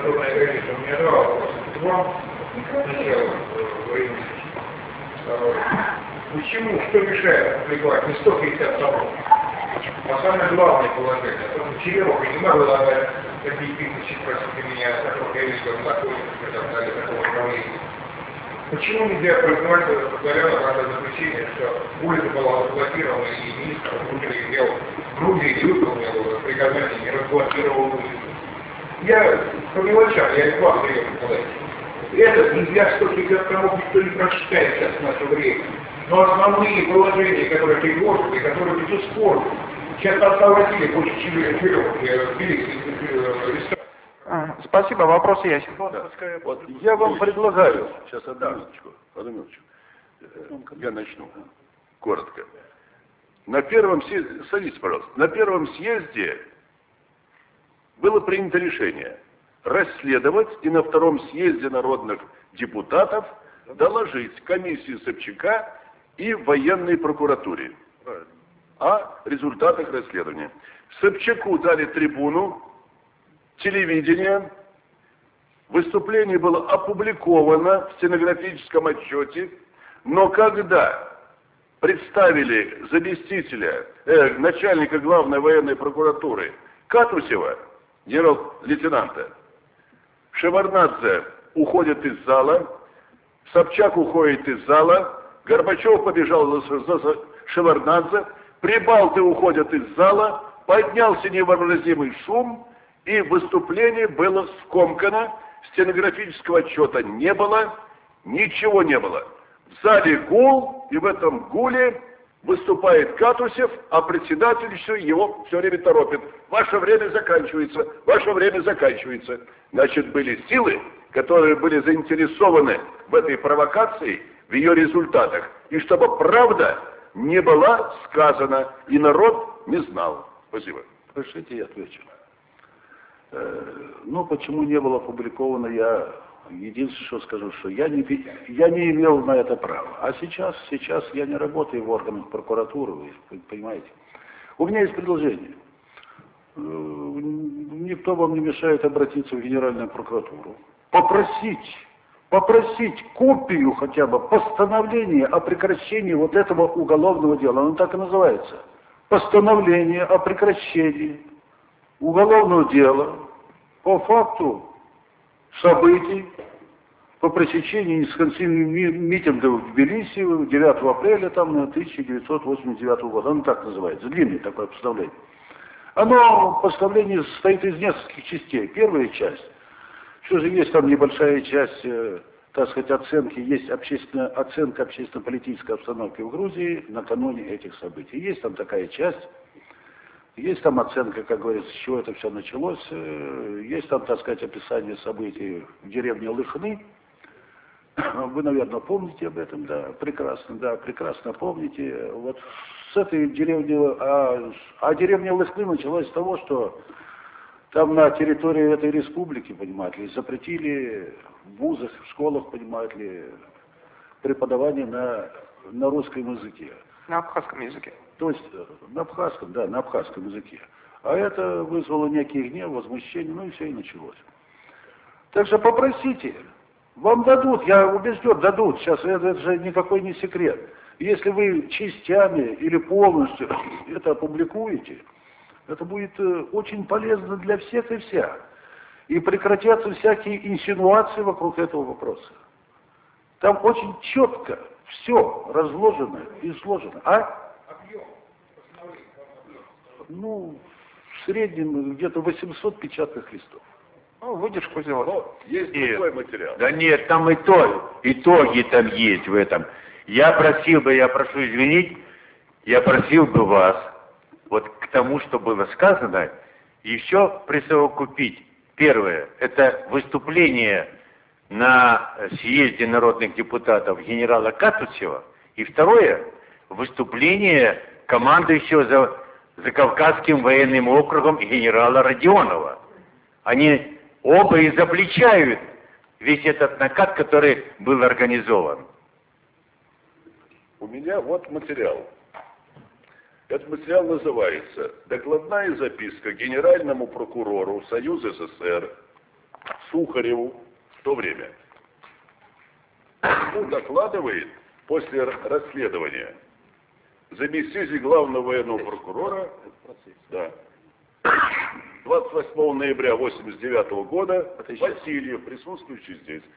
подобная граница. У меня два вопроса к вам. Сначала, почему, что мешает опубликовать не 150 собров, а самое главное положение, потому что Черемуха не могла дать такие тысячи, спросите меня, о которых я видел в законе, в таком управлении. Почему нельзя признать правда заключение, что улица была заблокирована и министр внутренних дел Грузии не выполнил приказание, не разблокировал улицу? Я по мелочам, я и вам приехал сказать. Это нельзя 150 томов никто не прочитает сейчас в наше время. Но основные положения, которые предложены, которые бесспорны, сейчас отсовратили больше, чем вперед. Спасибо, вопрос есть. Да. Вот я вам предлагаю, сейчас одну минуточку, я начну, коротко. На первом съезде, садитесь, пожалуйста, на первом съезде было принято решение расследовать и на втором съезде народных депутатов доложить комиссии Собчака и военной прокуратуре о результатах расследования. Собчаку дали трибуну, телевидение, выступление было опубликовано в стенографическом отчете, но когда представили заместителя, начальника главной военной прокуратуры Катусева, генерал-лейтенанта, Шеварднадзе уходит из зала, Собчак уходит из зала, Горбачев побежал за Шеварднадзе, прибалты уходят из зала, поднялся невообразимый шум, и выступление было скомкано, стенографического отчета не было, ничего не было. В зале гул, и в этом гуле выступает Катусев, а председатель его все время торопит. Ваше время заканчивается, ваше время заканчивается. Значит, были силы, которые были заинтересованы в этой провокации, в ее результатах. И чтобы правда не была сказана, и народ не знал. Спасибо. Разрешите, я отвечу. Ну, почему не было опубликовано, я единственное, что скажу, что я не имел на это права. А сейчас я не работаю в органах прокуратуры, вы понимаете. У меня есть предложение. Никто вам не мешает обратиться в Генеральную прокуратуру. Попросить копию хотя бы постановления о прекращении вот этого уголовного дела. Оно так и называется. Постановление о прекращении уголовного дела по факту событий по пресечению несанкционированных митингов в Тбилиси 9 апреля 1989 года. Оно так называется. Длинное такое постановление. Постановление состоит из нескольких частей. Первая часть, что же есть там небольшая часть, так сказать, оценки, есть оценка общественно-политической обстановки в Грузии накануне этих событий. Есть там такая часть. Есть там оценка, как говорится, с чего это все началось. Есть там, так сказать, описание событий в деревне Лыхны. Вы, наверное, помните об этом, да, прекрасно помните. Вот с этой деревни, деревня Лыхны началась с того, что там на территории этой республики, понимаете ли, запретили в вузах, в школах, понимаете ли, преподавание на русском языке. На абхазском языке. То есть на абхазском языке. А это вызвало некий гнев, возмущение, ну и все, и началось. Так что попросите, вам дадут, я убежден, дадут. Сейчас это же никакой не секрет. Если вы частями или полностью это опубликуете, это будет очень полезно для всех и вся. И прекратятся всякие инсинуации вокруг этого вопроса. Там очень четко все разложено и сложено. Ну, в среднем где-то 800 печатных листов. Ну, выдержку сделать. Есть такой материал. Да нет, там итоги там есть в этом. Я прошу извинить, я просил бы вас, вот к тому, что было сказано, еще присовокупить. Первое, это выступление на съезде народных депутатов генерала Катусева. И второе, выступление командующего за Кавказским военным округом генерала Родионова. Они оба изобличают весь этот накат, который был организован. У меня вот материал. Этот материал называется «Докладная записка генеральному прокурору Союза СССР Сухареву в то время. Ему докладывает после расследования заместитель главного военного прокурора, да, 28 ноября 1989 года Васильев, присутствующий здесь,